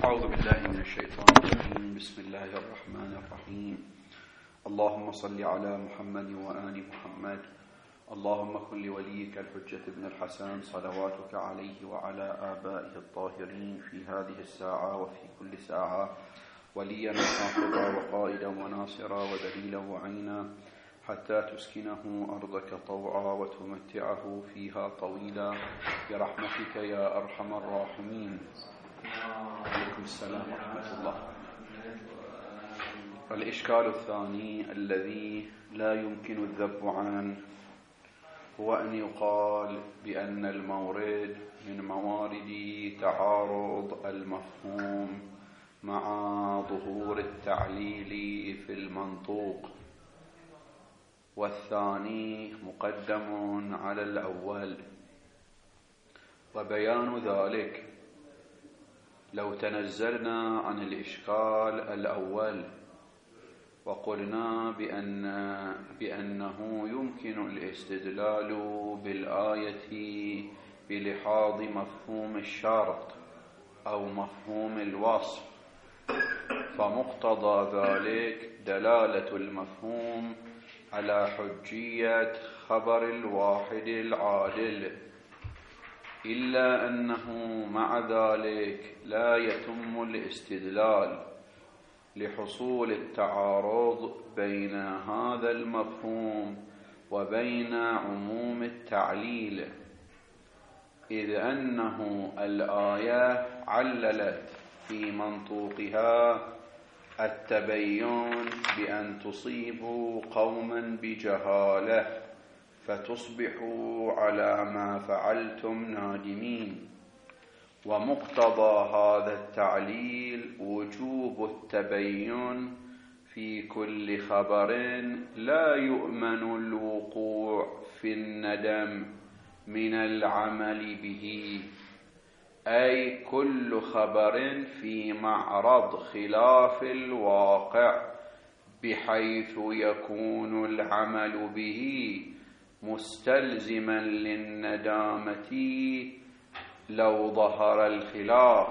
أعوذ بالله من الشيطان الرجيم. بسم الله الرحمن الرحيم. اللهم صل على محمد وآل محمد. اللهم كن لوليك الحجة ابن الحسن صلواتك عليه وعلى آبائه الطاهرين في هذه الساعة وفي كل ساعة وليا وحافظا وقائدا وناصرا ودليلا وعينا حتى تسكنه أرضك طوعا وتمتعه فيها طويلا برحمتك يا أرحم الراحمين. عليكم السلام ورحمة الله. الإشكال الثاني الذي لا يمكن الذب عنه هو أن يقال بأن المورد من موارد تعارض المفهوم مع ظهور التعليل في المنطوق، والثاني مقدم على الأول. وبيان ذلك لو تنزلنا عن الإشكال الأول وقلنا بأنه يمكن الاستدلال بالآية بلحاظ مفهوم الشرط أو مفهوم الوصف، فمقتضى ذلك دلالة المفهوم على حجية خبر الواحد العادل، إلا أنه مع ذلك لا يتم الاستدلال لحصول التعارض بين هذا المفهوم وبين عموم التعليل، إذ أنه الآية عللت في منطوقها التبين بأن تصيبوا قوما بجهالة فتصبحوا على ما فعلتم نادمين، ومقتضى هذا التعليل وجوب التبين في كل خبر لا يؤمن الوقوع في الندم من العمل به، أي كل خبر في معرض خلاف الواقع بحيث يكون العمل به مستلزما للندامة لو ظهر الخلاف.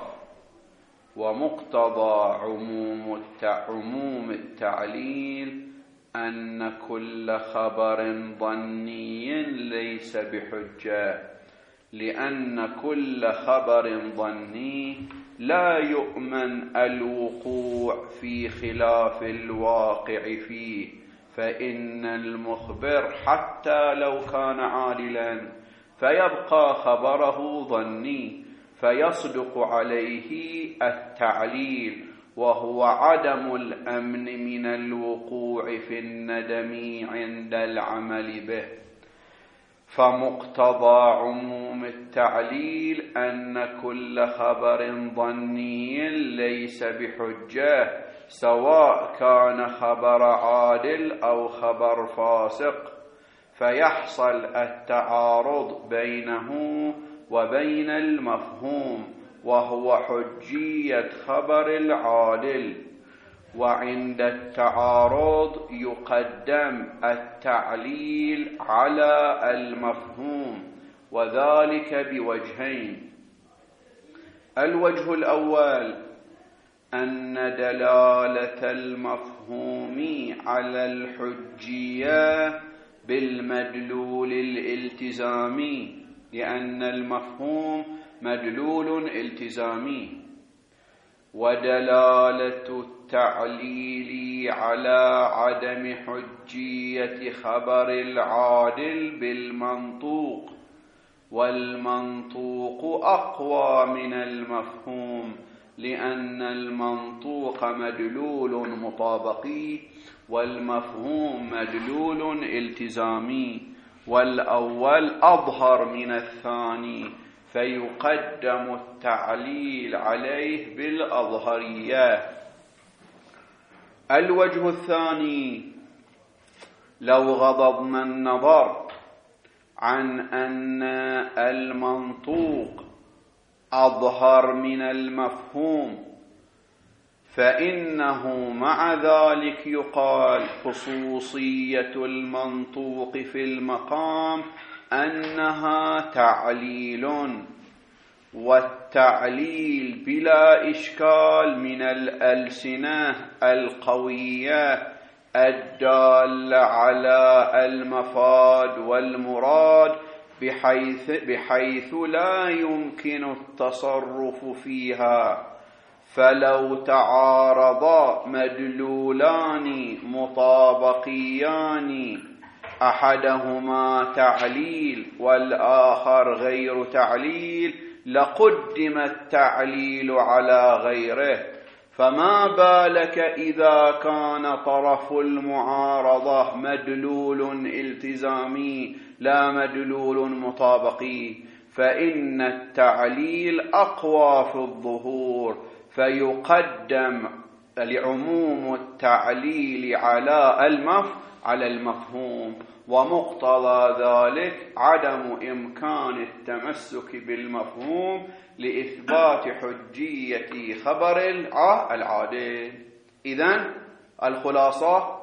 ومقتضى عموم التعليل أن كل خبر ظني ليس بحجة، لأن كل خبر ظني لا يؤمن الوقوع في خلاف الواقع فيه، فإن المخبر حتى لو كان عادلا فيبقى خبره ظني فيصدق عليه التعليل، وهو عدم الأمن من الوقوع في الندم عند العمل به. فمقتضى عموم التعليل أن كل خبر ظني ليس بحجة، سواء كان خبر عادل أو خبر فاسق، فيحصل التعارض بينه وبين المفهوم وهو حجية خبر العادل. وعند التعارض يقدم التعليل على المفهوم، وذلك بوجهين. الوجه الأول أن دلالة المفهوم على الحجية بالمدلول الالتزامي، لأن المفهوم مدلول التزامي، ودلالة التعليل على عدم حجية خبر العادل بالمنطوق، والمنطوق أقوى من المفهوم، لأن المنطوق مدلول مطابقي والمفهوم مدلول التزامي، والأول أظهر من الثاني فيقدم التعليل عليه بالأظهرية. الوجه الثاني لو غضضنا النظر عن أن المنطوق أظهر من المفهوم، فإنه مع ذلك يقال خصوصية المنطوق في المقام أنها تعليل، والتعليل بلا إشكال من الألسنة القوية الدالة على المفاد والمراد بحيث لا يمكن التصرف فيها. فلو تعارضا مدلولان مطابقيان أحدهما تعليل والآخر غير تعليل لقدم التعليل على غيره، فما بالك إذا كان طرف المعارضة مدلول التزامي لا مدلول مطابقي، فإن التعليل أقوى في الظهور، فيقدم لعموم التعليل على المفهوم، ومقتضى ذلك عدم إمكان التمسك بالمفهوم لإثبات حجية خبر العادل. إذن الخلاصة،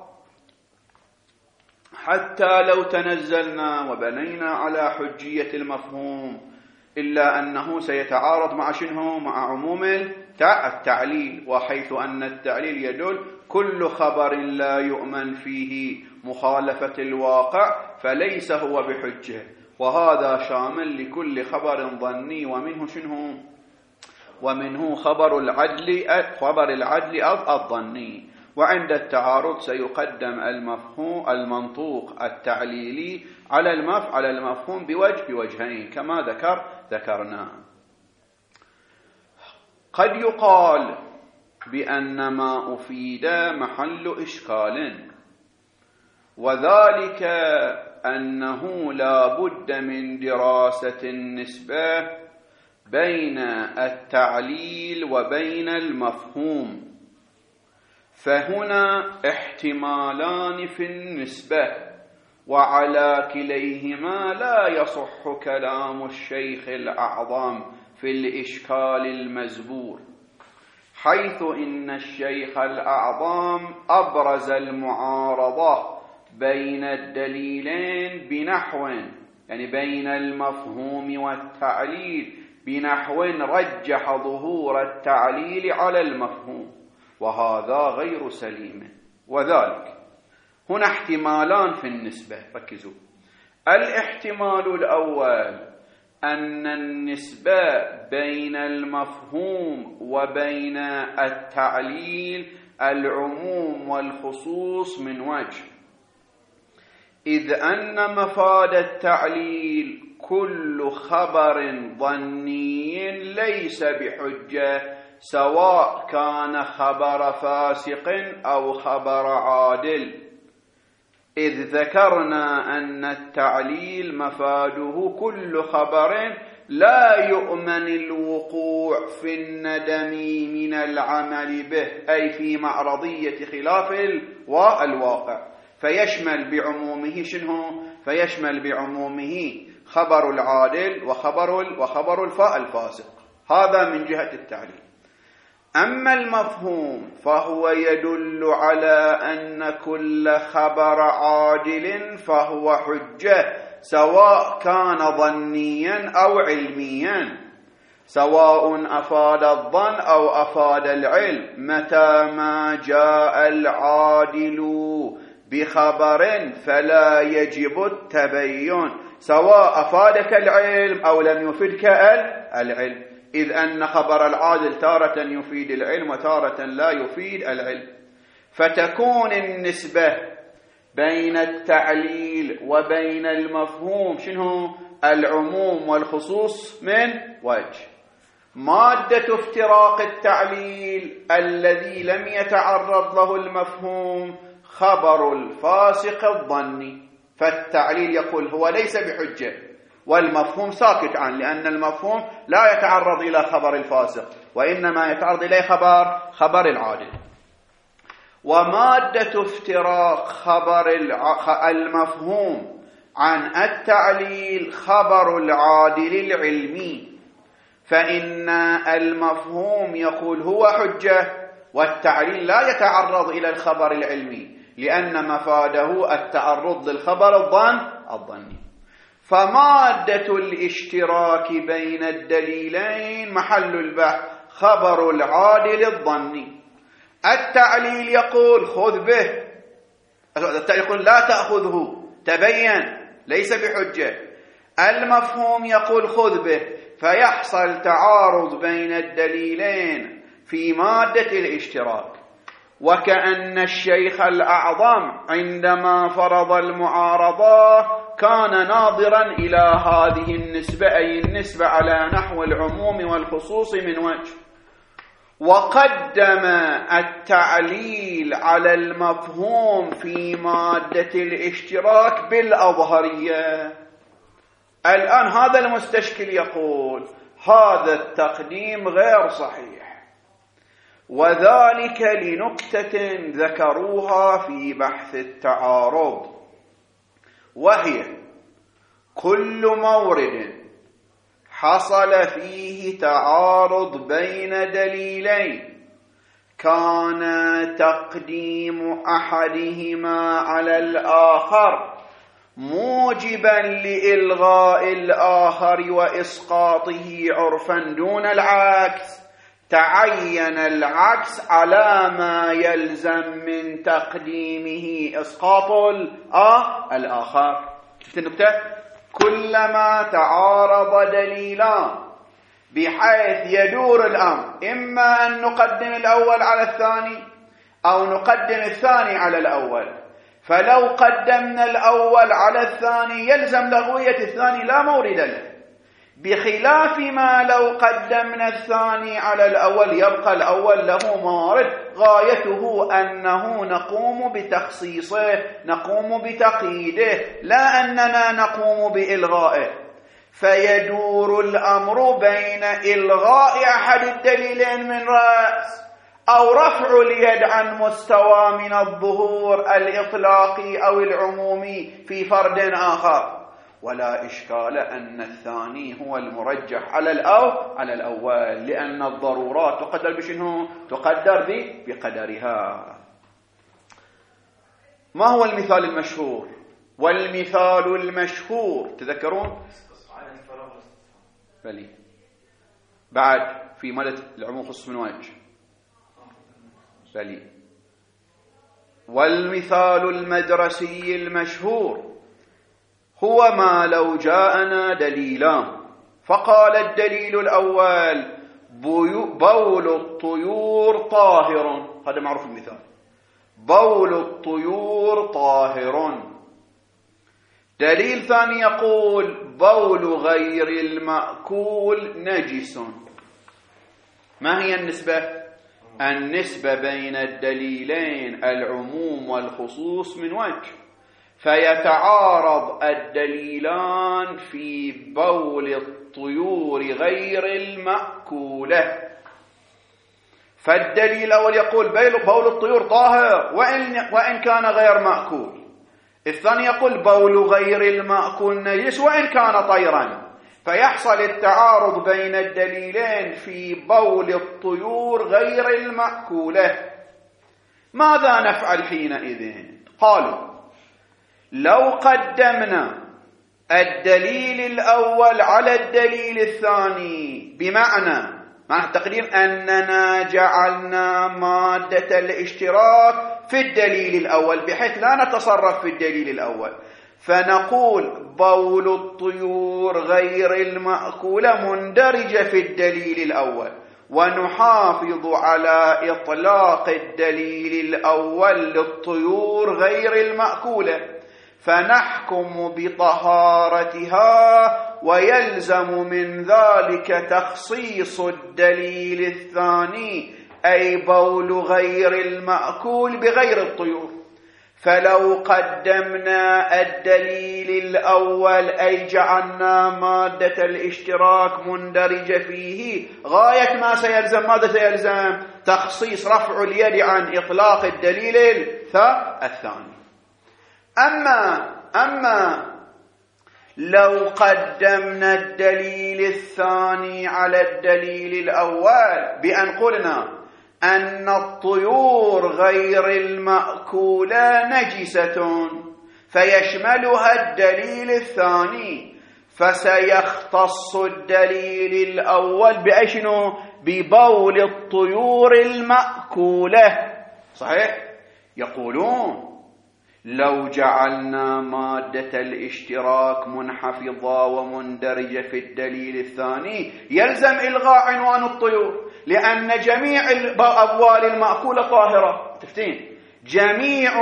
حتى لو تنزلنا وبنينا على حجية المفهوم إلا أنه سيتعارض مع شنو؟ مع عموم التعليل، وحيث أن التعليل يدل كل خبر لا يؤمن فيه مخالفة الواقع فليس هو بحجة، وهذا شامل لكل خبر ظني، ومنه شنو؟ ومنه خبر العدل الظني. وعند التعارض سيقدم المنطوق التعليلي على المفهوم بوجهين كما ذكرنا. قد يقال بأن ما أفيد محل إشكال، وذلك أنه لا بد من دراسة النسبة بين التعليل وبين المفهوم، فهنا احتمالان في النسبة، وعلى كليهما لا يصح كلام الشيخ الأعظم في الإشكال المزبور، حيث إن الشيخ الأعظم أبرز المعارضة بين الدليلين بنحو، يعني بين المفهوم والتعليل بنحو رجح ظهور التعليل على المفهوم، وهذا غير سليم. وذلك هنا احتمالان في النسبة، ركزوا. الاحتمال الأول أن النسبة بين المفهوم وبين التعليل العموم والخصوص من وجه، إذ أن مفاد التعليل كل خبر ظني ليس بحجة، سواء كان خبر فاسق أو خبر عادل، إذ ذكرنا أن التعليل مفاده كل خبر لا يؤمن الوقوع في الندم من العمل به، أي في معرضية خلاف الواقع، فيشمل بعمومه شنو؟ فيشمل بعمومه خبر العادل وخبر الفاسق. هذا من جهة التعليل. أما المفهوم فهو يدل على أن كل خبر عادل فهو حجة، سواء كان ظنيا أو علميا، سواء أفاد الظن أو أفاد العلم، متى ما جاء العادل بخبر فلا يجب التبين، سواء أفادك العلم أو لم يفدك العلم، إذ أن خبر العادل تارة يفيد العلم وتارة لا يفيد العلم. فتكون النسبة بين التعليل وبين المفهوم شنو؟ العموم والخصوص من وجه. مادة افتراق التعليل الذي لم يتعرض له المفهوم خبر الفاسق الظني، فالتعليل يقول هو ليس بحجة، والمفهوم ساكت عنه، لأن المفهوم لا يتعرض إلى خبر الفاسق، وإنما يتعرض إليه خبر العادل. ومادة افتراق خبر المفهوم عن التعليل خبر العادل العلمي، فإن المفهوم يقول هو حجة، والتعليل لا يتعرض إلى الخبر العلمي، لأن مفاده التعرض للخبر الظني. فمادة الاشتراك بين الدليلين محل البحث خبر العادل الظني. التعليل يقول خذ به، التعليل يقول لا تأخذه تبين ليس بحجة. المفهوم يقول خذ به، فيحصل تعارض بين الدليلين في مادة الاشتراك. وكأن الشيخ الأعظم عندما فرض المعارضة كان ناظرا إلى هذه النسبة، أي النسبة على نحو العموم والخصوص من وجه، وقدم التعليل على المفهوم في مادة الاشتراك بالأظهرية. الآن هذا المستشكل يقول هذا التقديم غير صحيح، وذلك لنكتة ذكروها في بحث التعارض، وهي كل مورد حصل فيه تعارض بين دليلين كان تقديم أحدهما على الآخر موجبا لإلغاء الآخر وإسقاطه عرفا دون العكس، تعين العكس على ما يلزم من تقديمه إسقاط الآخر. شفت النكتة؟ كلما تعارض دليلان بحيث يدور الأمر إما أن نقدم الأول على الثاني أو نقدم الثاني على الأول، فلو قدمنا الأول على الثاني يلزم لغوية الثاني لا مورد له، بخلاف ما لو قدمنا الثاني على الأول يبقى الأول له موارد غايته أنه نقوم بتخصيصه، نقوم بتقييده، لا أننا نقوم بإلغائه. فيدور الأمر بين إلغاء أحد الدليلين من رأس أو رفع اليد عن مستوى من الظهور الإطلاقي أو العمومي في فرد آخر، ولا إشكال أن الثاني هو المرجح على الأول، لأن الضرورات تقدر بشنو؟ تقدر بقدرها. ما هو المثال المشهور؟ والمثال المشهور تذكرون؟ بلي بعد في مدى العموم خصوص من وجه. بلي والمثال المدرسي المشهور هو ما لو جاءنا دليلان فقال الدليل الأول بول الطيور طاهر، هذا معروف المثال، بول الطيور طاهر. دليل ثاني يقول بول غير المأكول نجس. ما هي النسبة؟ النسبة بين الدليلين العموم والخصوص من وجه، فيتعارض الدليلان في بول الطيور غير المأكولة. فالدليل الأول يقول بول الطيور طاهر وإن كان غير مأكول، الثاني يقول بول غير المأكول نجس وإن كان طيرا، فيحصل التعارض بين الدليلين في بول الطيور غير المأكولة. ماذا نفعل حينئذ؟ قالوا لو قدمنا الدليل الأول على الدليل الثاني، بمعنى التقديم أننا جعلنا مادة الاشتراك في الدليل الأول بحيث لا نتصرف في الدليل الأول، فنقول بول الطيور غير المأكولة مندرجة في الدليل الأول، ونحافظ على إطلاق الدليل الأول للطيور غير المأكولة، فنحكم بطهارتها ويلزم من ذلك تخصيص الدليل الثاني أي بول غير المأكول بغير الطيور. فلو قدمنا الدليل الأول أي جعلنا مادة الاشتراك مندرجة فيه، غاية ما سيلزم ماذا سيلزم؟ تخصيص رفع اليد عن إطلاق الدليل الثاني. أما لو قدمنا الدليل الثاني على الدليل الأول بأن قلنا أن الطيور غير المأكولة نجسة، فيشملها الدليل الثاني، فسيختص الدليل الأول بأشنو؟ ببول الطيور المأكولة. صحيح؟ يقولون لو جعلنا مادة الاشتراك منحفظة ومندرجة في الدليل الثاني يلزم إلغاء عنوان الطيور، لأن جميع الأبوال المأكولة طاهرة. تفتين جميع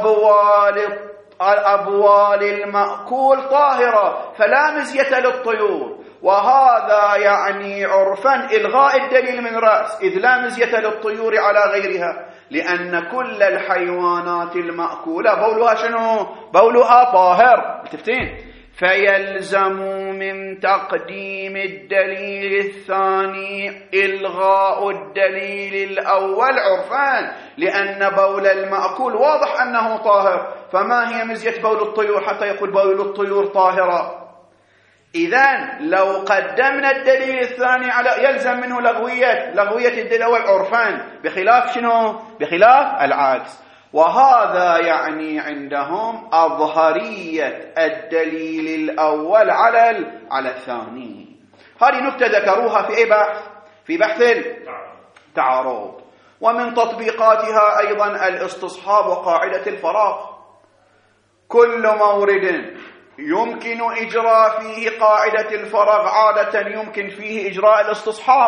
أبوال المأكول طاهرة، فلا مزية للطيور، وهذا يعني عرفا إلغاء الدليل من رأس، إذ لا مزية للطيور على غيرها، لأن كل الحيوانات المأكولة بولها شنو؟ بولها طاهر. تفتين فيلزم من تقديم الدليل الثاني إلغاء الدليل الأول عرفان، لأن بول المأكول واضح أنه طاهر، فما هي مزية بول الطيور حتى يقول بول الطيور طاهرة؟ إذن لو قدمنا الدليل الثاني على يلزم منه لغوية الدليل الأول عرفان، بخلاف شنو؟ بخلاف العكس. وهذا يعني عندهم أظهرية الدليل الأول على الثاني. هذه نكتة ذكروها في أي بحث؟ في بحث التعارض. ومن تطبيقاتها أيضا الاستصحاب وقاعدة الفراغ. كل مورد يمكن إجراء فيه قاعدة الفراغ عادة يمكن فيه إجراء الاستصحاب.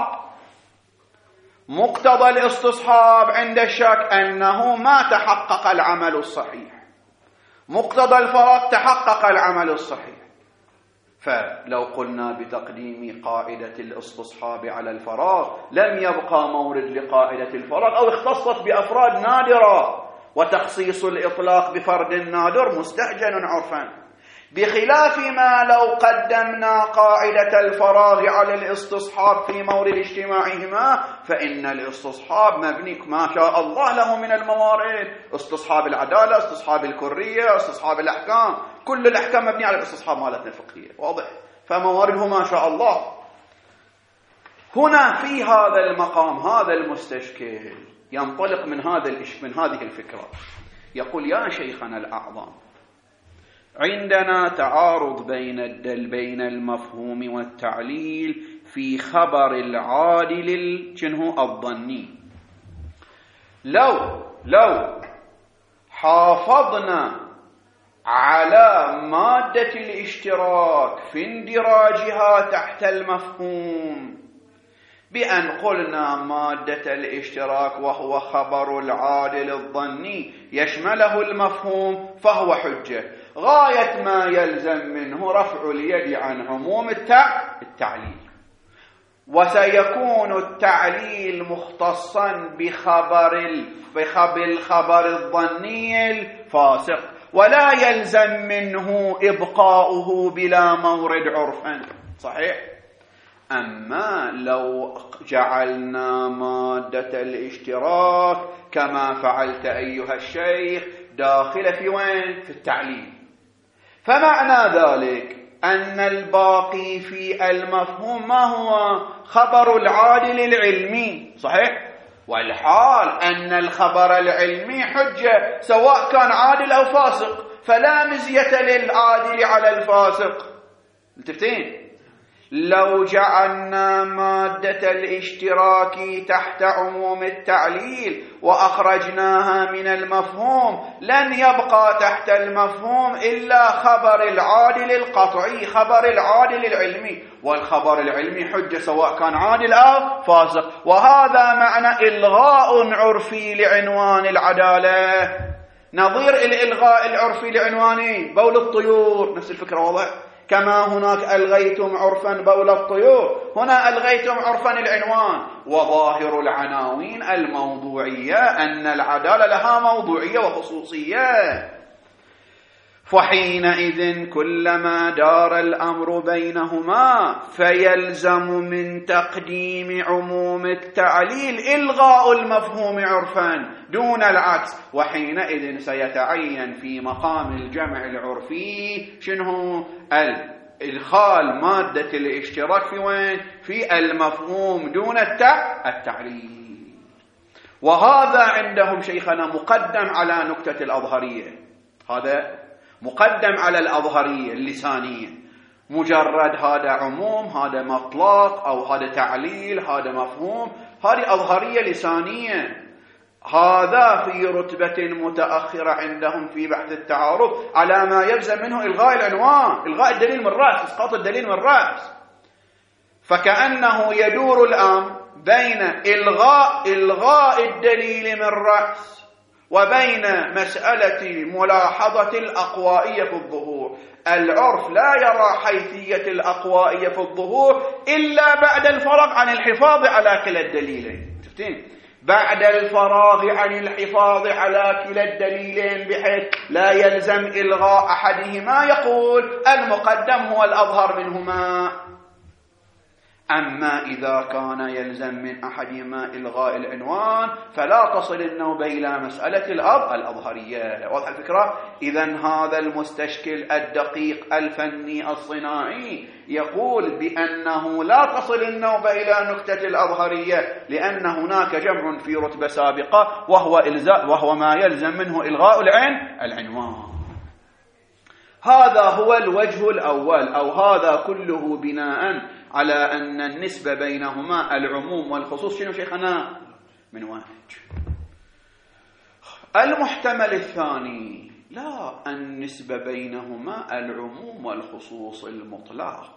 مقتضى الاستصحاب عند الشك أنه ما تحقق العمل الصحيح، مقتضى الفراغ تحقق العمل الصحيح. فلو قلنا بتقديم قاعدة الاستصحاب على الفراغ لم يبقى مورد لقاعدة الفراغ، أو اختصت بأفراد نادرة، وتخصيص الإطلاق بفرد نادر مستهجن عرفا، بخلاف ما لو قدمنا قاعدة الفراغ على الاستصحاب في مورد اجتماعهما، فإن الاستصحاب مبني ما شاء الله له من الموارد، استصحاب العدالة، استصحاب الكرية، استصحاب الأحكام، كل الأحكام مبنية على الاستصحاب مالتنا الفقهية، واضح؟ فموارده ما شاء الله. هنا في هذا المقام هذا المستشكل ينطلق من هذه الفكرة، يقول يا شيخنا الأعظم، عندنا تعارض بين المفهوم والتعليل في خبر العادل الظني. لو حافظنا على مادة الاشتراك في اندراجها تحت المفهوم بأن قلنا مادة الاشتراك وهو خبر العادل الظني يشمله المفهوم فهو حجة، غاية ما يلزم منه رفع اليد عن عموم التعليل، وسيكون التعليل مختصا بخبر الظني الفاسق، ولا يلزم منه إبقاؤه بلا مورد عرفا. صحيح؟ أما لو جعلنا مادة الاشتراك كما فعلت أيها الشيخ داخلة في وين؟ في التعليل، فمعنى ذلك أن الباقي في المفهوم ما هو؟ خبر العادل العلمي. صحيح؟ والحال أن الخبر العلمي حجة سواء كان عادل أو فاسق، فلا مزية للعادل على الفاسق. التفتين لو جعلنا مادة الاشتراك تحت عموم التعليل وأخرجناها من المفهوم لن يبقى تحت المفهوم إلا خبر العادل القطعي، خبر العادل العلمي، والخبر العلمي حجة سواء كان عادل أو فاسق. وهذا معنى إلغاء عرفي لعنوان العدالة، نظير الإلغاء العرفي لعنوان بول الطيور. نفس الفكرة واضح؟ كما هناك ألغيتم عرفا بول الطيور، هنا ألغيتم عرفا العنوان. وظاهر العناوين الموضوعية أن العدالة لها موضوعية وخصوصية، فحينئذ كلما دار الأمر بينهما فيلزم من تقديم عموم التعليل إلغاء المفهوم عرفا دون العكس، وحينئذ سيتعين في مقام الجمع العرفي شنو؟ إدخال مادة الاشتراك في وين؟ في المفهوم دون التعليل. وهذا عندهم شيخنا مقدم على نكتة الأظهرية، هذا مقدم على الأظهرية اللسانية، مجرد هذا عموم، هذا مطلق، أو هذا تعليل، هذا مفهوم، هذه أظهرية لسانية. هذا في رتبة متأخرة عندهم في بحث التعارض على ما يلزم منه إلغاء العنوان، إلغاء الدليل من الرأس، إسقاط الدليل من الرأس. فكأنه يدور الآن بين إلغاء الدليل من الرأس وبين مسألة ملاحظة الأقوائية في الظهور. العرف لا يرى حيثية الأقوائية في الظهور إلا بعد الفراغ عن الحفاظ على كلا الدليلين. شفتين؟ بعد الفراغ عن الحفاظ على كلا الدليلين بحيث لا يلزم إلغاء أحدهما، يقول المقدم هو الأظهر منهما. أما إذا كان يلزم من أحدهما إلغاء العنوان فلا تصل النوبة إلى مسألة الأظهرية. واضح الفكرة؟ إذن هذا المستشكل الدقيق الفني الصناعي يقول بأنه لا تصل النوبة إلى نكتة الأظهرية، لأن هناك جمع في رتبة سابقة وهو ما يلزم منه إلغاء العنوان. هذا هو الوجه الأول، أو هذا كله بناء على أن النسبة بينهما العموم والخصوص. شنو شيخنا؟ من وجه. المحتمل الثاني، لا، النسبة بينهما العموم والخصوص المطلق،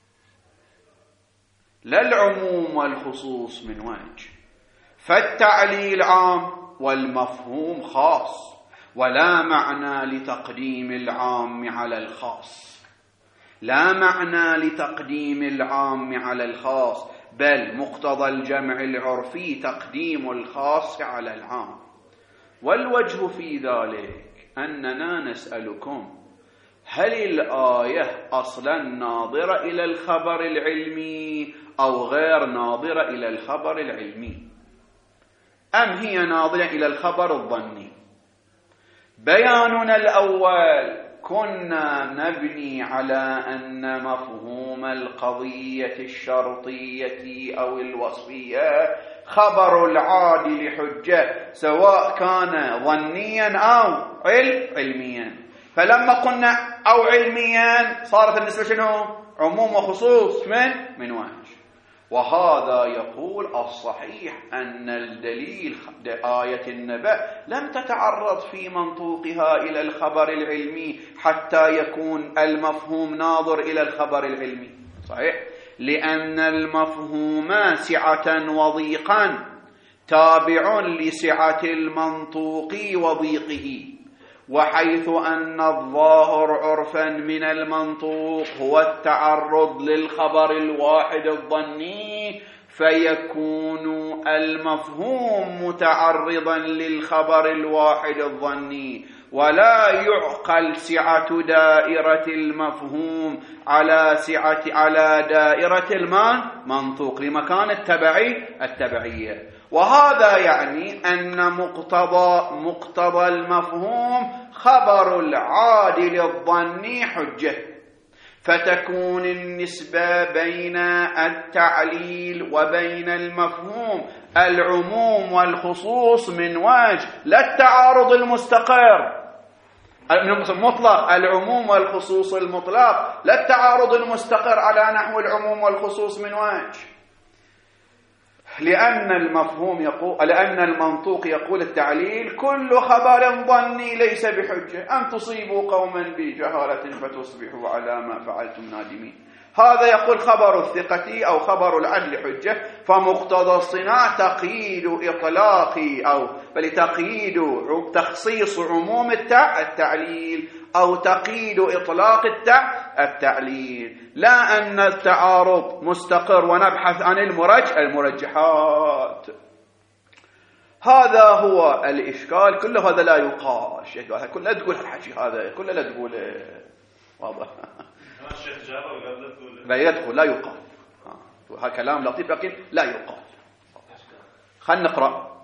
لا العموم والخصوص من وجه. فالتعليل عام والمفهوم خاص، ولا معنى لتقديم العام على الخاص، لا معنى لتقديم العام على الخاص، بل مقتضى الجمع العرفي تقديم الخاص على العام. والوجه في ذلك أننا نسألكم: هل الآية أصلا ناظرة إلى الخبر العلمي أو غير ناظرة إلى الخبر العلمي، أم هي ناظرة إلى الخبر الظني؟ بياننا الأول كنا نبني على أن مفهوم القضية الشرطية أو الوصفية خبر العادل حجة، سواء كان ظنيا أو علميا. فلما قلنا أو علميا صارت النسبة شنو؟ عموم وخصوص من وجه. وهذا يقول الصحيح أن الدليل آية النبأ لم تتعرض في منطوقها إلى الخبر العلمي حتى يكون المفهوم ناظر إلى الخبر العلمي. صحيح؟ لأن المفهوم سعة وضيقا تابع لسعة المنطوق وضيقه، وحيث أن الظاهر عرفا من المنطوق هو التعرض للخبر الواحد الظني، فيكون المفهوم متعرضا للخبر الواحد الظني، ولا يعقل سعة دائرة المفهوم على دائرة المنطوق لمكان التبعية. وهذا يعني أن مقتضى المفهوم خبر العادل الظني حجة، فتكون النسبة بين التعليل وبين المفهوم العموم والخصوص من وجه، لا التعارض المستقر المطلق، العموم والخصوص المطلق، لا التعارض المستقر على نحو العموم والخصوص من وجه. لأن المنطوق يقول التعليل كل خبر ظني ليس بحجة، أن تصيبوا قوما بجهالة فتصبحوا على ما فعلتم نادمين. هذا يقول خبر الثقة أو خبر العدل حجة، فمقتضى الصناعة تقييد إطلاقي أو بل تقييد تخصيص عموم التعليل أو تقييد إطلاق التعليل، لا أن التعارض مستقر ونبحث عن المرجحات. هذا هو الإشكال. كل هذا لا يقال، كل لا تقول الحكي هذا، كل لا تقول واضح. الشيخ جابر ولا تقول لا يدخل، لا يقال. هذا كلام لطيف لكن لا يقال. خلينا نقرأ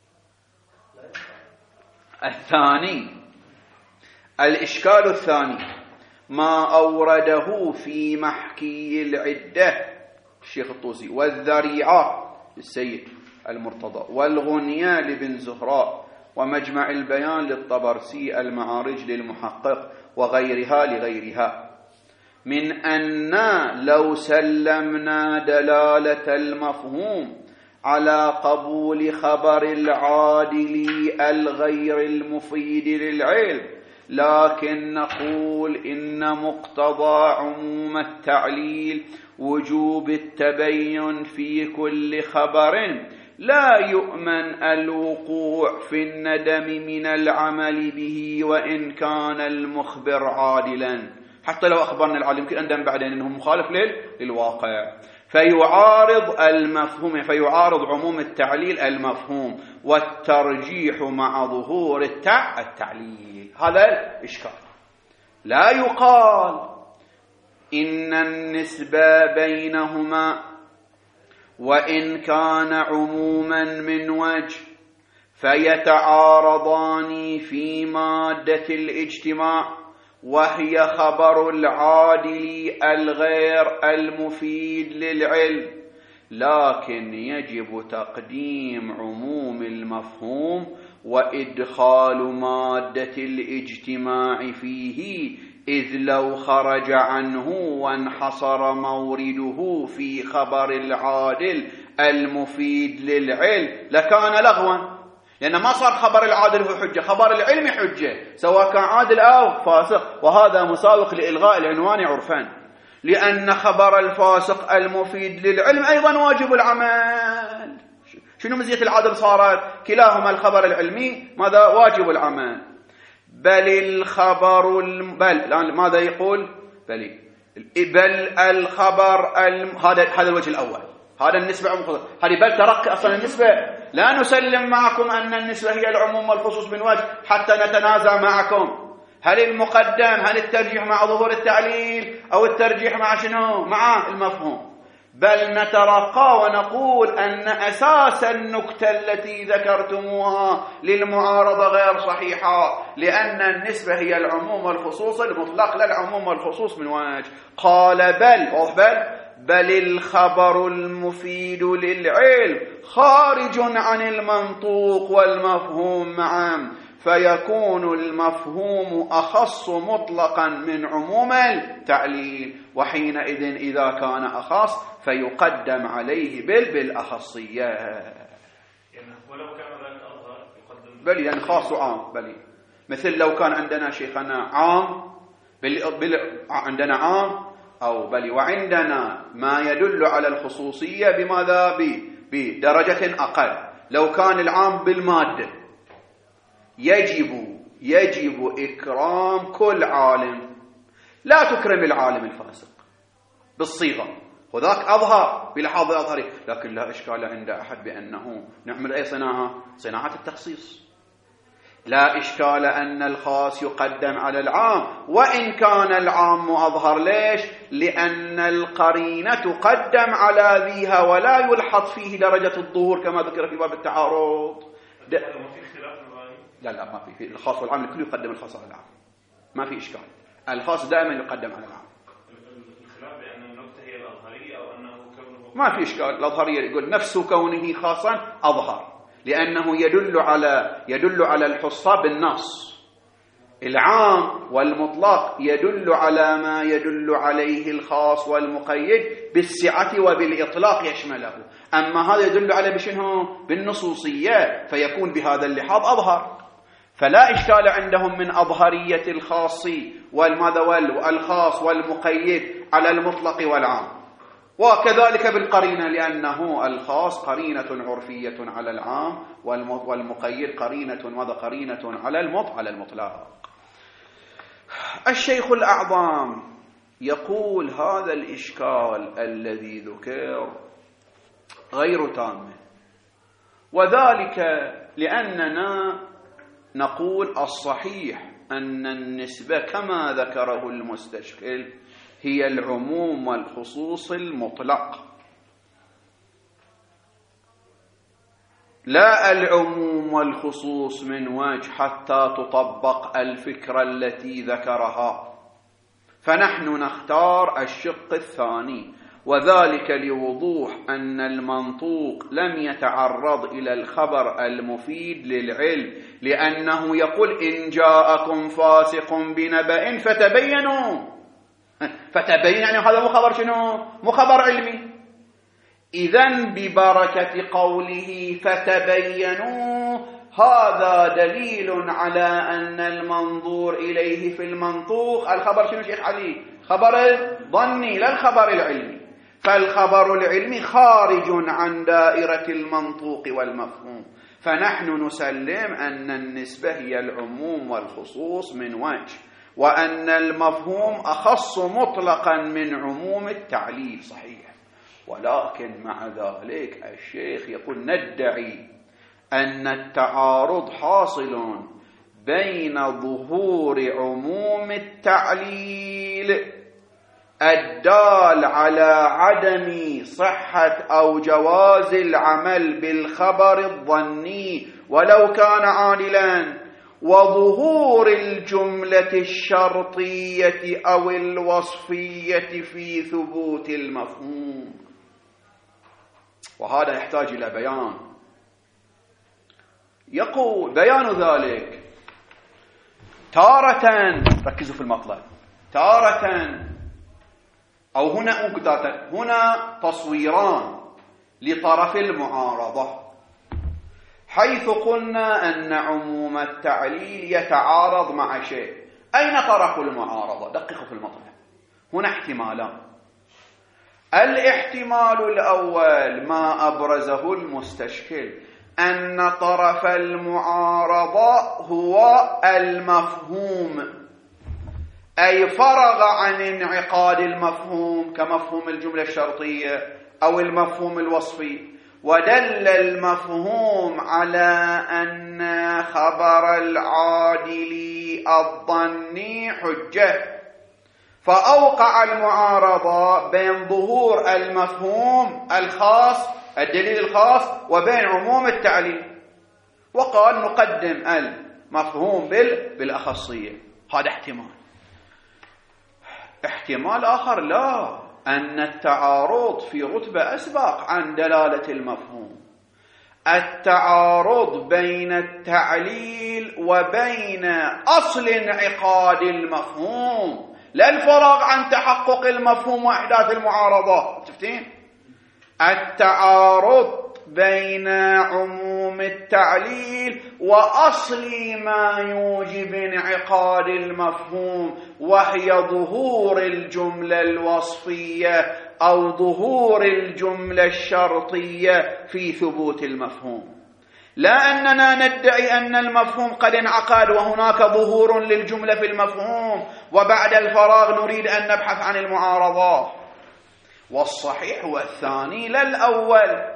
الثاني. الإشكال الثاني ما أورده في محكي العدة الشيخ الطوسي، والذريعة للسيد المرتضى، والغنية لابن زهراء، ومجمع البيان للطبرسي، المعارج للمحقق، وغيرها لغيرها، من أن لو سلمنا دلالة المفهوم على قبول خبر العادل الغير المفيد للعلم، لكن نقول إن مقتضى عموم التعليل وجوب التبين في كل خبر، لا يؤمن الوقوع في الندم من العمل به وإن كان المخبر عادلا. حتى لو أخبرنا العالم يمكن أندم بعدين أنه مخالف للواقع، فيعارض المفهوم، فيعارض عموم التعليل المفهوم والترجيح مع ظهور التعليل. هذا الإشكال. لا يقال إن النسبة بينهما وإن كان عموما من وجه فيتعارضان في مادة الاجتماع، وهي خبر العادل الغير المفيد للعلم، لكن يجب تقديم عموم المفهوم وإدخال مادة الاجتماع فيه، إذ لو خرج عنه وانحصر مورده في خبر العادل المفيد للعلم لكان لغوا، لأن ما صار خبر العادل هو حجة، خبر العلم حجة سواء كان عادل أو فاسق، وهذا مساوق لإلغاء العنوان عرفا، لأن خبر الفاسق المفيد للعلم أيضا واجب العمل. شنو مزية العادل صارت؟ كلاهما الخبر العلمي ماذا؟ واجب العمل. بل ماذا يقول؟ بل الخبر هذا الوجه الأول، هذا النسبة عموم، هذه بل ترك أصلا النسبة. لا نسلم معكم أن النسبة هي العموم والخصوص من وجه حتى نتنازع معكم. هل المقدم، هل الترجيح مع ظهور التعليل أو الترجيح مع شنو؟ مع المفهوم. بل نترقى ونقول أن أساس النكتة التي ذكرتموها للمعارضة غير صحيحة، لأن النسبة هي العموم والخصوص المطلق لا العموم والخصوص من وجه. قال بل الخبر المفيد للعلم خارج عن المنطوق والمفهوم معا، فيكون المفهوم أخص مطلقا من عموم التعليل، وحينئذ إذا كان أخص فيقدم عليه بالأخصية. يعني ولو كان ذلك أظهر يقدم بل يعني خاص وعام. بل مثل لو كان عندنا شيخنا عام عندنا عام، أو بل وعندنا ما يدل على الخصوصية بماذا؟ بدرجة أقل. لو كان العام بالمادة يجب إكرام كل عالم، لا تكرم العالم الفاسق بالصيغة، وذاك أظهر بلحاظ الأظهري، لكن لا إشكال عند أحد بأنه نعمل أي صناعة التخصيص. لا إشكال أن الخاص يقدم على العام وإن كان العام أظهر. ليش؟ لأن القرينة تقدم على ذيها ولا يلحظ فيه درجة الظهور كما ذكر في باب التعارض. لا ما في الخاص والعام الكل يقدم الخاص على العام، ما في إشكال. الخاص دائما يقدم على العام. الخلاف بأن النقطة هي الأظهرية أو أنه كونه ما في إشكال. الأظهرية يقول نفس كونه خاصا أظهر، لأنه يدل على الحصة بالنص. العام والمطلق يدل على ما يدل عليه الخاص والمقيد بالسعة وبالإطلاق يشمله، أما هذا يدل على بشنه؟ بالنصوصية، فيكون بهذا اللحاظ أظهر. فلا إشكال عندهم من أظهرية الخاص والخاص والمقيد على المطلق والعام، وكذلك بالقرينة، لأنه الخاص قرينة عرفية على العام والمقيد قرينة على المطلق. الشيخ الأعظم يقول هذا الإشكال الذي ذكر غير تام، وذلك لأننا نقول الصحيح أن النسبة كما ذكره المستشكل هي العموم والخصوص المطلق، لا العموم والخصوص من وجه حتى تطبق الفكرة التي ذكرها. فنحن نختار الشق الثاني، وذلك لوضوح أن المنطوق لم يتعرض إلى الخبر المفيد للعلم، لأنه يقول إن جاءكم فاسق بنبأ فتبينوا فتبين يعني هذا مو خبر شنو؟ مو خبر علمي. إذن ببركة قوله فتبينوا هذا دليل على أن المنظور إليه في المنطوق الخبر شنو شيخ علي؟ خبر ظني لا الخبر العلمي. فالخبر العلمي خارج عن دائرة المنطوق والمفهوم. فنحن نسلم أن النسبة هي العموم والخصوص من وجه، وأن المفهوم أخص مطلقا من عموم التعليل. صحيح. ولكن مع ذلك الشيخ يقول ندعي أن التعارض حاصل بين ظهور عموم التعليل الدال على عدم صحة أو جواز العمل بالخبر الظني ولو كان عادلا، وظهور الجملة الشرطية أو الوصفية في ثبوت المفهوم. وهذا يحتاج إلى بيان. يقول بيان ذلك تارة، ركزوا في المطلب، تارة أو هنا تصويران لطرف المعارضة، حيث قلنا أن عموم التعليل يتعارض مع شيء. أين طرف المعارضة؟ دققوا في المطلب. هنا احتمالان. الاحتمال الأول ما أبرزه المستشكل، أن طرف المعارضة هو المفهوم، أي فرغ عن انعقاد المفهوم كمفهوم الجملة الشرطية أو المفهوم الوصفي، ودل المفهوم على أن خبر العادل الظني حجة، فأوقع المعارضة بين ظهور المفهوم الخاص الدليل الخاص وبين عموم التعليل، وقال نقدم المفهوم بالأخصية. هذا احتمال. احتمال آخر لا، أن التعارض في رتبة أسبق عن دلالة المفهوم، التعارض بين التعليل وبين أصل انعقاد المفهوم، لا الفراغ عن تحقق المفهوم وإحداث المعارضة. شفتين؟ التعارض بين عموم التعليل وأصل ما يوجب انعقاد المفهوم، وهي ظهور الجملة الوصفية أو ظهور الجملة الشرطية في ثبوت المفهوم. لا أننا ندعي أن المفهوم قد انعقد وهناك ظهور للجملة في المفهوم وبعد الفراغ نريد أن نبحث عن المعارضة. والصحيح هو الثاني لا الأول،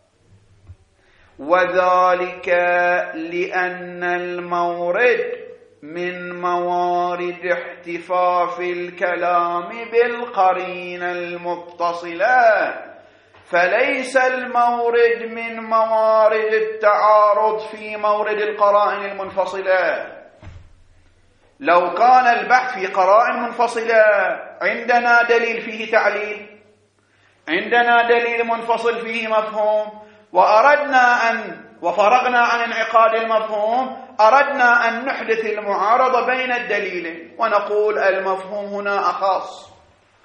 وذلك لأن المورد من موارد احتفاف الكلام بالقرينة المتصلة، فليس المورد من موارد التعارض في مورد القرائن المنفصلة. لو كان البحث في قرائن منفصلة عندنا دليل فيه تعليل، عندنا دليل منفصل فيه مفهوم، وفرغنا عن انعقاد المفهوم، أردنا أن نحدث المعارضة بين الدليلين ونقول المفهوم هنا أخص.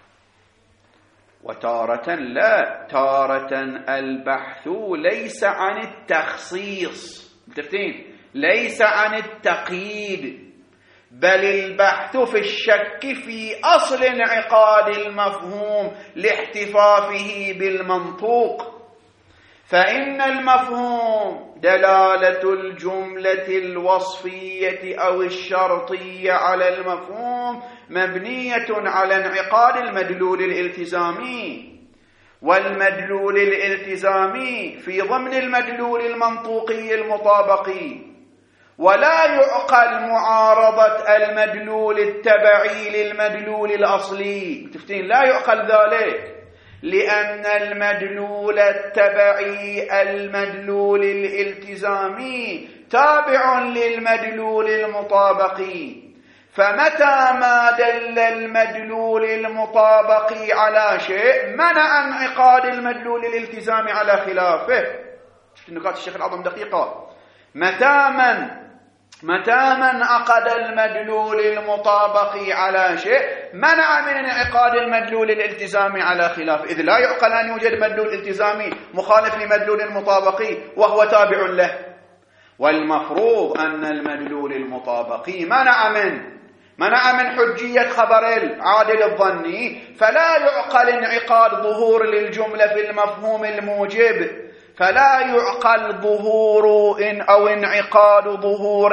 وتارة لا، تارة البحث ليس عن التخصيص، متفقين؟ ليس عن التقييد، بل البحث في الشك في أصل انعقاد المفهوم لاحتفافه بالمنطوق. فإن المفهوم دلالة الجملة الوصفية أو الشرطية على المفهوم مبنية على انعقاد المدلول الالتزامي، والمدلول الالتزامي في ضمن المدلول المنطوقي المطابقي، ولا يعقل معارضة المدلول التبعي للمدلول الأصلي. متفقين؟ لا يعقل ذلك، لأن المدلول التبعي المدلول الالتزامي تابع للمدلول المطابقي، فمتى ما دل المدلول المطابقي على شيء منع انعقاد المدلول الالتزامي على خلافه. شفت نقاط الشيخ العظم دقيقة. متى من متى من عقد المدلول المطابق على شيء منع من انعقاد المدلول الالتزامي على خلاف، إذ لا يعقل أن يوجد مدلول التزامي مخالف لمدلول المطابقي وهو تابع له. والمفروض أن المدلول المطابقي منع من حجية خبر العادل الظني، فلا يعقل انعقاد ظهور للجملة في المفهوم الموجب، فلا يعقل ظهور أو انعقاد ظهور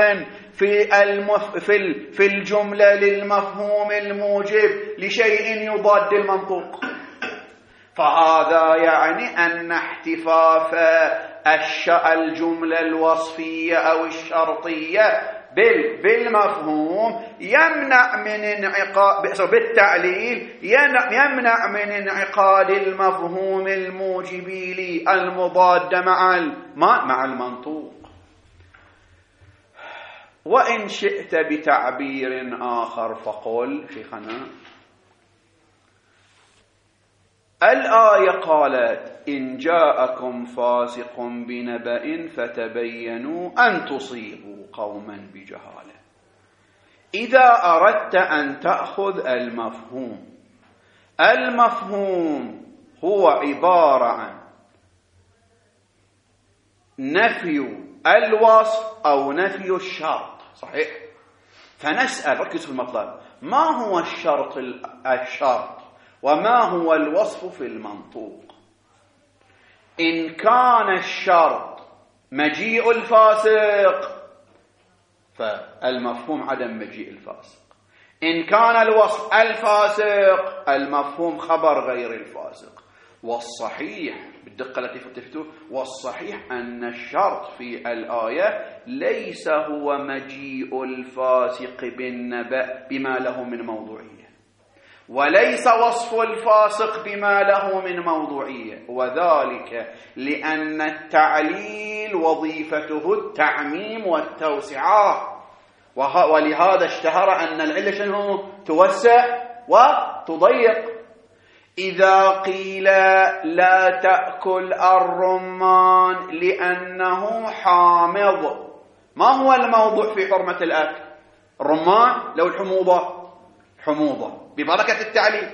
في الجملة للمفهوم الموجب لشيء يضاد المنطوق. فهذا يعني أن احتفاف الجملة الوصفية أو الشرطية بالمفهوم يمنع من انعقاد بالتعليل يمنع من انعقاد المفهوم الموجبي المضاد مع المنطوق. وإن شئت بتعبير آخر فقل شيخنا الآية قالت إن جاءكم فاسق بنبأ فتبينوا أن تصيبوا قوما بجهالة. إذا أردت أن تأخذ المفهوم هو عبارة عن نفي الوصف أو نفي الشرط، صحيح؟ فنسأل، ركز في المطلب، ما هو الشرط وما هو الوصف في المنطوق؟ إن كان الشرط مجيء الفاسق فالمفهوم عدم مجيء الفاسق، إن كان الوصف الفاسق المفهوم خبر غير الفاسق. والصحيح بالدقة التي فتفتوه، والصحيح أن الشرط في الآية ليس هو مجيء الفاسق بالنبأ بما له من موضوعية، وليس وصف الفاسق بما له من موضوعية، وذلك لأن التعليل وظيفته التعميم والتوسعة، ولهذا اشتهر أن العلة شنو؟ توسع وتضيق. إذا قيل لا تأكل الرمان لأنه حامض، ما هو الموضوع في حرمة الأكل؟ الرمان لو حموضة ببركة التعليل.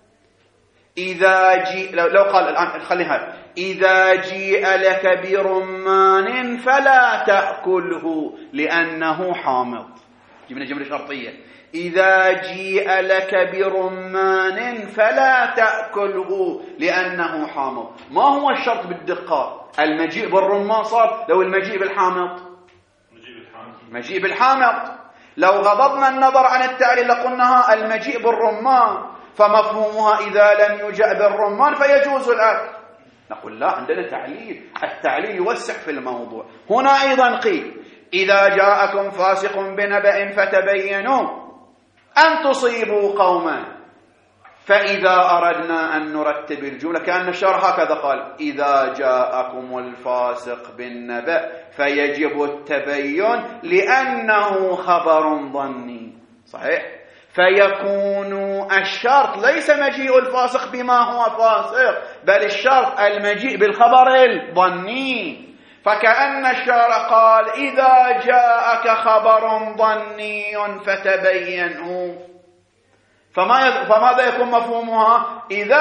لو قال الآن خليها، إذا جيء لك برمان فلا تأكله لأنه حامض، جبنا جملة شرطية، إذا جيء لك برمان فلا تأكله لأنه حامض. ما هو الشرط بالدقة؟ المجيء بالرمان صار، لو المجيء بالحامض مجيء بالحامض. لو غضضنا النظر عن التعليل لقلناها المجيء بالرمان، فمفهومها إذا لم يجأ بالرمان فيجوز الأكل. نقول لا، عندنا تعليل، التعليل يوسع في الموضوع. هنا أيضا قيل إذا جاءكم فاسق بنبأ فتبينوا أن تصيبوا قوما. فإذا أردنا أن نرتب الجملة كأن الشرح هكذا قال إذا جاءكم الفاسق بالنبأ فيجب التبين لأنه خبر ظني، صحيح؟ فيكون الشرط ليس مجيء الفاسق بما هو فاسق، بل الشرط المجيء بالخبر الظني. فكأن الشارع قال إذا جاءك خبر ظني فتبينه، فماذا يكون مفهومها؟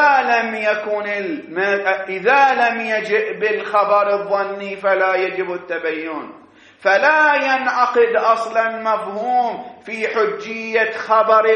إذا لم يجئ بالخبر الظني فلا يجب التبين، فلا ينعقد أصلا مفهوم في حجية خبر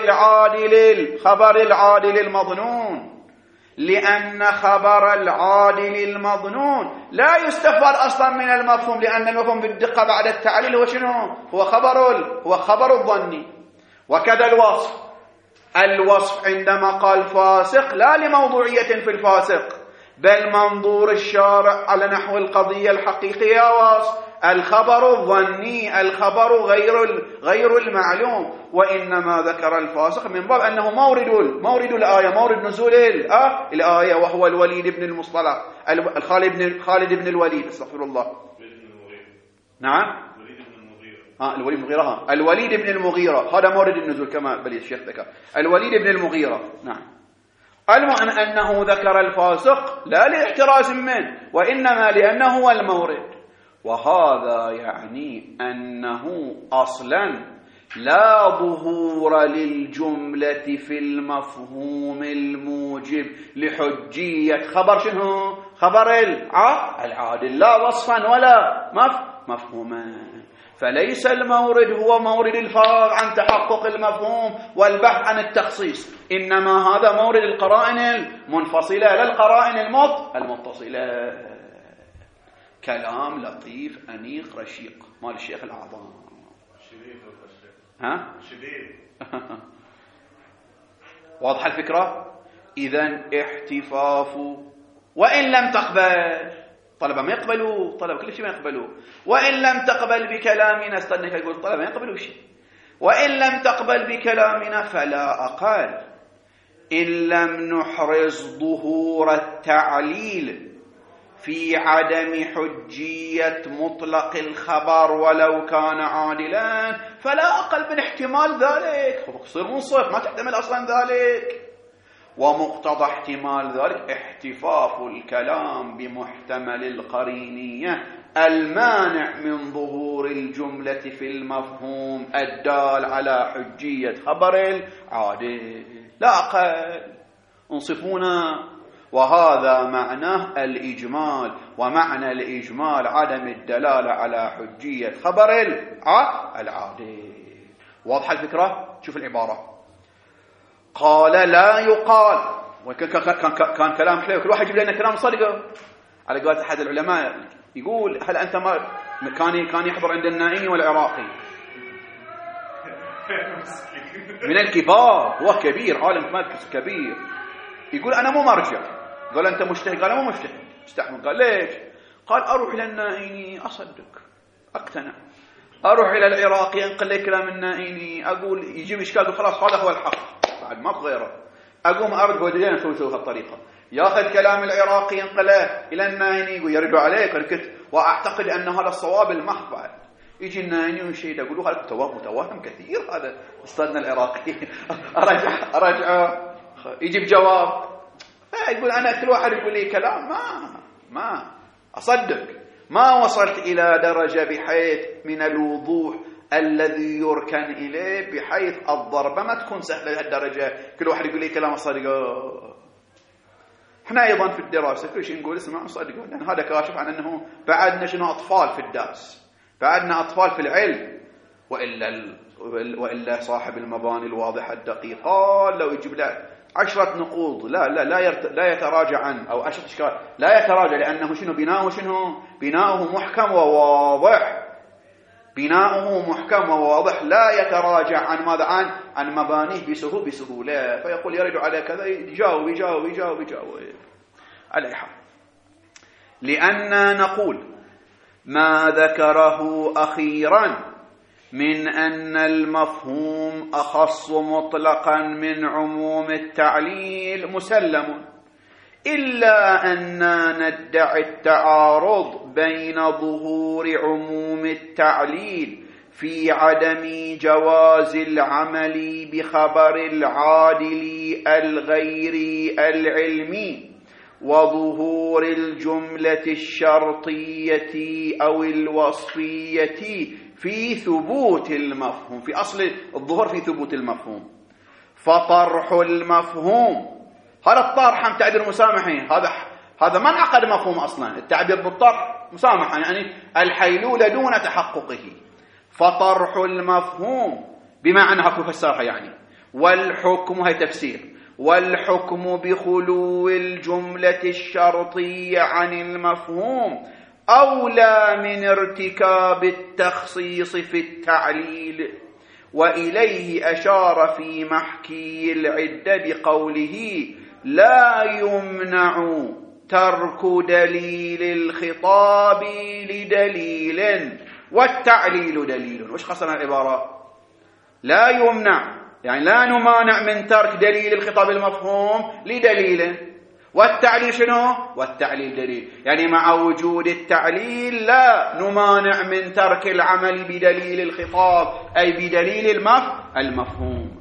العادل المظنون، لأن خبر العادل المظنون لا يستفاد أصلا من المفهوم، لأن المفهوم بالدقة بعد التعليل هو شنو؟ هو خبر الظني. وكذا الوصف عندما قال فاسق لا لموضوعية في الفاسق، بل منظور الشارع على نحو القضية الحقيقية وصف الخبر الظني، الخبر غير المعلوم. وإنما ذكر الفاسق من باب أنه مورد الآية، مورد نزول الآية، وهو الوليد بن المصطلق، خالد بن الوليد، استغفر الله. نعم، الوليد بن المغيرة، الوليد بن المغيرة، هذا مورد النزول كما بلي الشيخ ذكر، الوليد بن المغيرة. نعم، المهم أنه ذكر الفاسق لا لاحتراز منه، وإنما لأنه هو المورد. وهذا يعني أنه أصلا لا ظهور للجملة في المفهوم الموجب لحجية خبر شنو؟ خبر العادل، لا وصفا ولا مفهوما. فليس المورد هو مورد الفراغ عن تحقق المفهوم والبحث عن التخصيص، إنما هذا مورد القرائن المنفصلة لا القرائن المتصلة. كلام لطيف أنيق رشيق مال الشيخ الأعظم. شديد. واضحة الفكرة؟ إذن احتفاف وإن لم تقبل، طلبة ما يقبلوا، طلبة كل شيء ما يقبلوا، وإن لم تقبل بكلامنا، استنى يقول طلبة ما يقبلوا شيء، وإن لم تقبل بكلامنا فلا أقل إن لم نحرز ظهور التعليل في عدم حجية مطلق الخبر ولو كان عادلا، فلا أقل من احتمال ذلك. يصير منصف، ما تحتمل أصلا ذلك. ومقتضى احتمال ذلك احتفاف الكلام بمحتمل القرينية المانع من ظهور الجملة في المفهوم الدال على حجية خبر العادل، لا أقل. انصفونا. وهذا معناه الإجمال، ومعنى الإجمال عدم الدلالة على حجية خبر العادل. واضحة الفكرة؟ شوف العبارة. قال لا يقال، كان كلام حلو، كل واحد يجيب لنا كلام صدقه. على قولة أحد العلماء يقول هل أنت ما كان يحضر عند النائي والعراقي من الكبار، هو كبير عالم مادكس كبير، يقول أنا مو مرجع. قال أنت مجتهد؟ قال مو مجتهد، استحمل. قال ليش؟ قال أروح إلى النائي أصدق أقتنع، أروح إلى العراقي أنقل لي كلام النائي أقول يجيب إشكال، قال خلاص هذا هو الحق بعد ما بغيره. أقوم أرد وديان أسوي هالطريقة، ياخذ كلام العراقي ينقله إلى النائي يقول يرد عليك وركت، وأعتقد أن هذا الصواب المحض. بعد يجي النائي ويشيد أقول له هذا متوهم كثير، هذا أستاذنا العراقي أرجعه يجيب جواب. يقول أنا كل واحد يقول لي كلام ما أصدق، ما وصلت إلى درجة بحيث من الوضوح الذي يركن إليه بحيث الضربة ما تكون سهلة لهالدرجة كل واحد يقول لي كلام أصدقه. احنا أيضا في الدراسة كل شيء نقول اسمع أصدقه، لأن هذا كاشف عن أنه بعدنا شنو أطفال في الدرس، بعدنا أطفال في العلم. وإلا صاحب المباني الواضحة الدقيقة لو يجيب له 10 نقوض لا يتراجع عنه، أو 10 أشكال لا يتراجع، لأنه شنو بناؤه محكم وواضح، بناؤه محكم وواضح لا يتراجع عن ماذا؟ عن مبانيه بسهولة. فيقول يرد على كذا، يجاوب على حال. لأننا نقول ما ذكره أخيرا من أن المفهوم أخص مطلقا من عموم التعليل مسلم، إلا أننا ندعي التعارض بين ظهور عموم التعليل في عدم جواز العمل بخبر العادل الغير العلمي وظهور الجملة الشرطية أو الوصفية في ثبوت المفهوم، في أصل الظهور في ثبوت المفهوم. فطرح المفهوم، هذا الطرح هم تعبير مسامحي، هذا ما انعقد مفهوم أصلا. التعبير بالطرح مسامحة يعني الحيلولة دون تحققه. فطرح المفهوم بمعنى هكو فسرها يعني، والحكم هي تفسير، والحكم بخلو الجملة الشرطية عن المفهوم أولى من ارتكاب التخصيص في التعليل. وإليه أشار في محكي العدة بقوله لا يمنع ترك دليل الخطاب لدليل والتعليل دليل. وش قصنا العبارة؟ لا يمنع يعني لا نمانع من ترك دليل الخطاب المفهوم لدليل، والتعليل شنو؟ والتعليل دليل، يعني مع وجود التعليل لا نمانع من ترك العمل بدليل الخطاب أي بدليل المفهوم.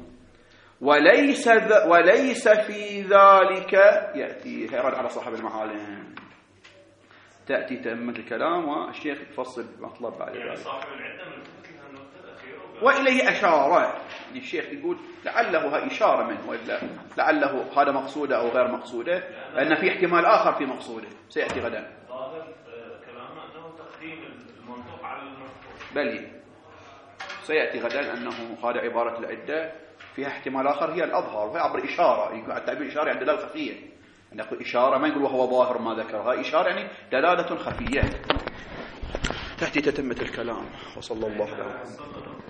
وليس في ذلك، يأتي رد على صاحب المعالم، تأتي تأمة الكلام والشيخ يفصل مطلب بعد يعني ذلك. صاحب العدة ملتفت لها النقطة الأخيرة وإليه أشارة الشيخ يقول لعله هي إشارة منه وإلا لعله هذا مقصوده أو غير مقصوده، لأن في احتمال آخر في مقصوده سيأتي غدا. ظاهر كلامه أنه تقديم المنطوق على المفهوم. بل سيأتي غدا أنه هذا عبارة العدة فيها احتمال آخر هي الأظهر، وهي عبر إشارة. يقول التعبير إشارة يعني دلالة خفية، يعني يقول إشارة ما يقول وهو ظاهر ما ذكرها، إشارة يعني دلالة خفية تأتي تتمة الكلام. وصلى الله عليه وسلم.